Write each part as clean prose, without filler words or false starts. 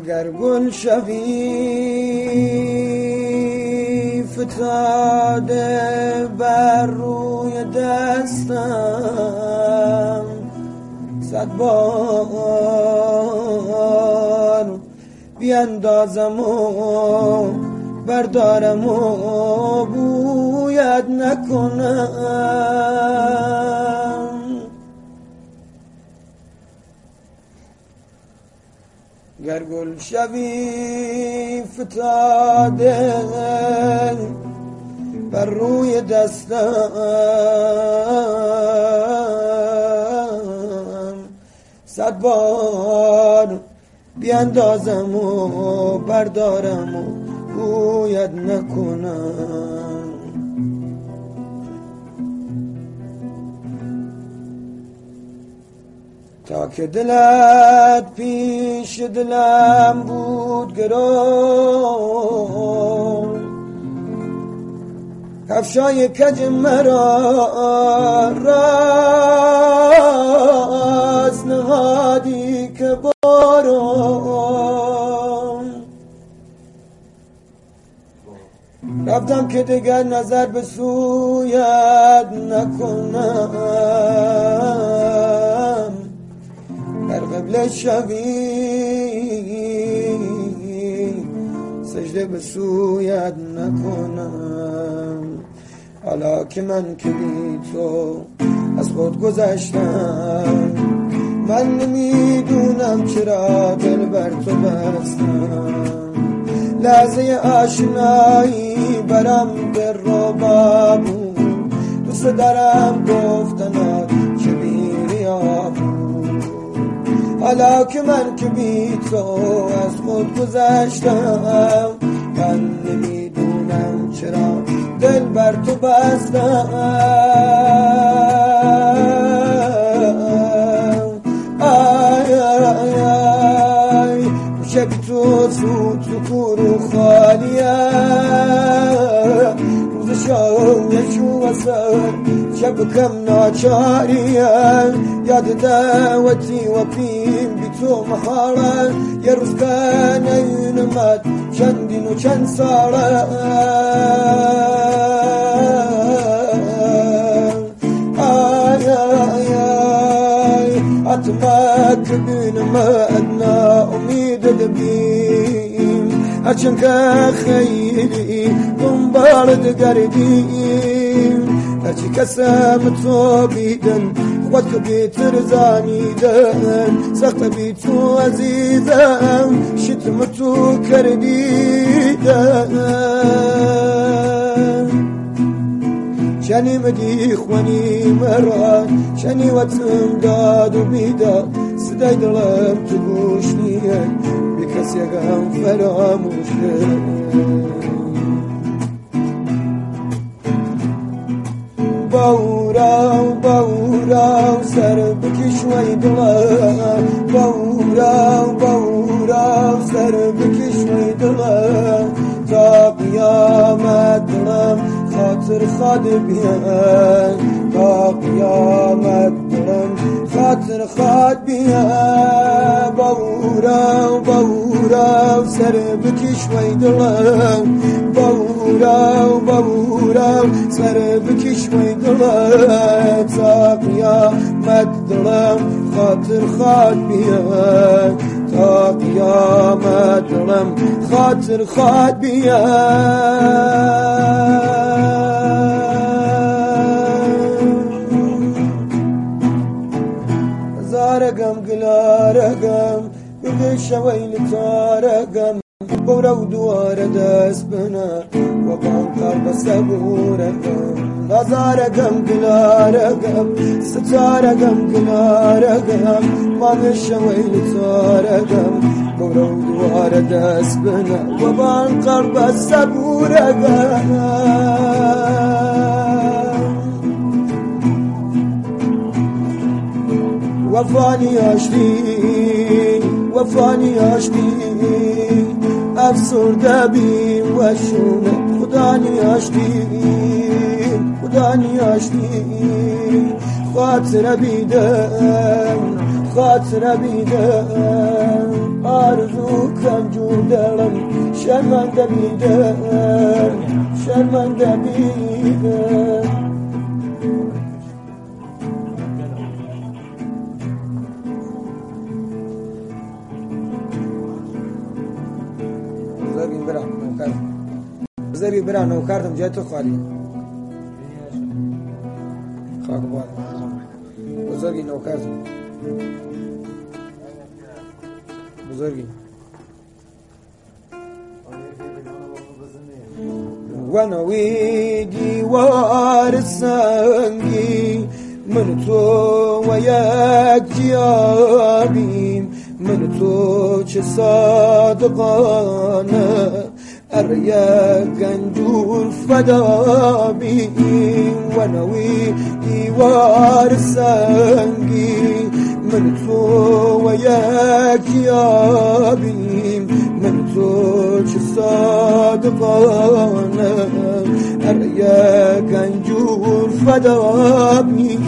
گر گل شوی فتاده بر روی دستم، 100 بار بیندازم و بردارم و بوید نکنم. گر گل شوی فتاده بر روی دستم، 100 بار بیندازم و بردارم و بوید نکنم. تا که دلت پیش دلم بود گرو، کفشای کج مرا راست نهادی که برو. رفتم که دیگر نظر به سویت نکنم، در قبله شوی سجده به سویت نکنم. حالا که من که بی تو از خود گذشتم، من نمیدونم چرا دل بر تو بستم. لحظه آشنایی برم در ربا بود، دوست دارم گفتنات چه بیریا بود. حالا که من که بی تو از خود گذشتم، من نمیدونم چرا دل بر تو بستم. آی آی آی شب تو سود تو خالیه، روز شاوشو وسر شب کم ناچاریه. یاد دعوتی و پیم بی تو محاله، یه روز که نیونمد چندین و چند ساله. آی آی آی حتما که بینمد نا امید دبیم، هرچند که خیلی دنبالت گردیم. هرچی کسم تو بیدن خود که بیتر زانیدن، سخت بی تو عزیزم شتم تو کردیدن. شنی مدی خوانی مرا شنی وطم داد و بیداد، صدای دلم تو گوش نیه بی کسی غم فراموشه. باورا سر بکش وی دلم، باورا سر بکش وی دلم. تا قیامت دلم خاطر خود بیان، تا قیامت دلم خاطر خود بیان. باورا سر بکش وی دلم، باورا سر بکش وی دلم. تا قیامت دلم خاطر خود بیان، تا قیامت دلم خاطر خود بیان. زارقم قلارقم بغش ويل تارقم، بورا ودوار دست بنا وبانكر بسبورقم. نزارقم قلارقم ستارقم قلارقم، بغش ويل تارقم بورا ودوار دست بنا وبانكر بسبورقم. وفاني عشقی افسرده بیم و شونه. خدانی عشقی خاطر بیدم خاطر بیدم آرزو کم جودم شرمنده بیدم شرمنده بیدم بزرگی برا نوکردم جای تو خالیه خاک باد بزرگی نوکردم بزرگی ونوی دیوار سنگی من تو و یک جیابیم من تو چه صادقانه اریا گنجور فدا بیم ونوی دیوار سنگی من تو و یک جیابیم من تو چه صادقانه اریا گنجور فدا بیم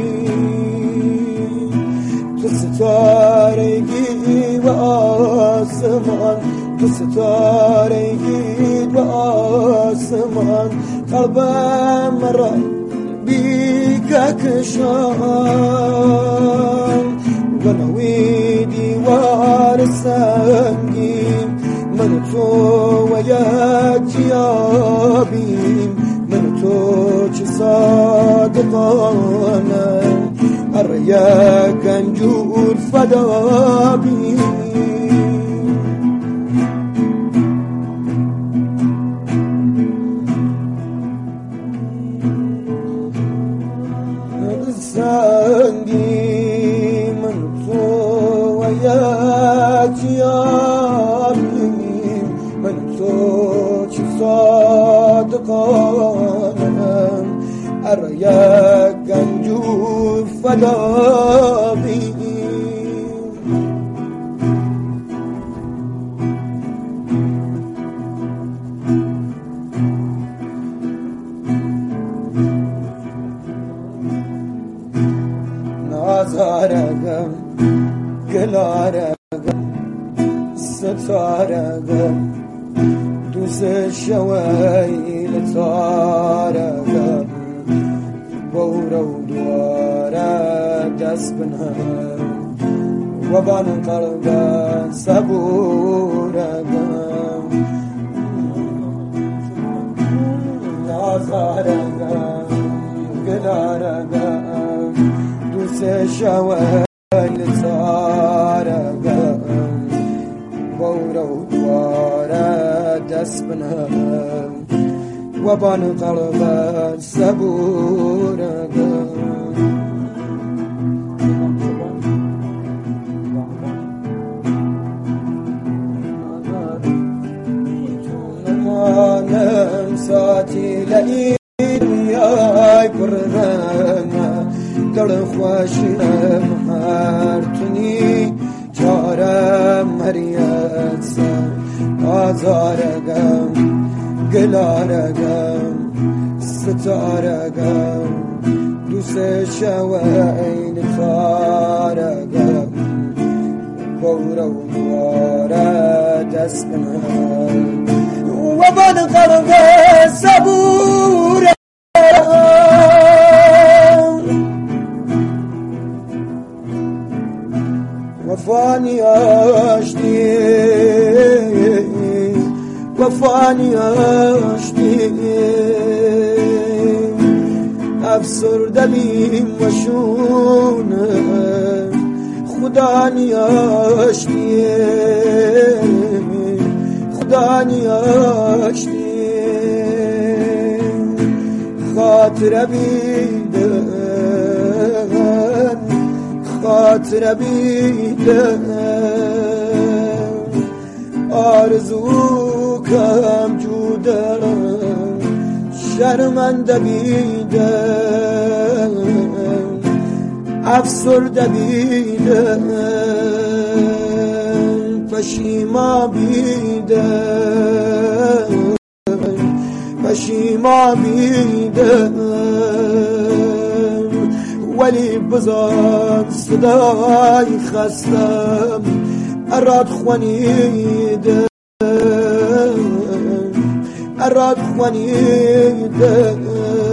تو ستارگی و آسمان تو ستارگی و آسمان قلبم را بیگه کشان ونوی دیوار سنگیم من تو و یک جیابیم من تو چه صادقانه اریا گنجور فدا بیم سنگی من تو و یک جیابیم من تو چه صادقانم اریا گنجور فدا بیم نازارگم گلارگم ستارگم دوست شوی لطارگم بورو دواره دست بنهم و بان قلبت صبورگم نازارگم گلارگم دوست شوی لطارگم بورو دواره دست بنهم و بان قلبت صبورگم نمانم ساتی لئی دنیای پررنگ دل خوشم هر تونی چارم مریت سر آزارگم گلارگم ستارگم دوست شوین تارگم بورو دواره دست بنهم و بان قلب صبورم وفانی آشتی وفانی آشتی افسرده بیم و شونه خدا نیاشتی خدا نیاشتی خاطر بیدن خاطر بیدن آرزو کم جودن شرمنده بیدن افسرده بیدن پشیما بیدن پشیما بیدن و ولی بزن صدای خستم اراد خوانیده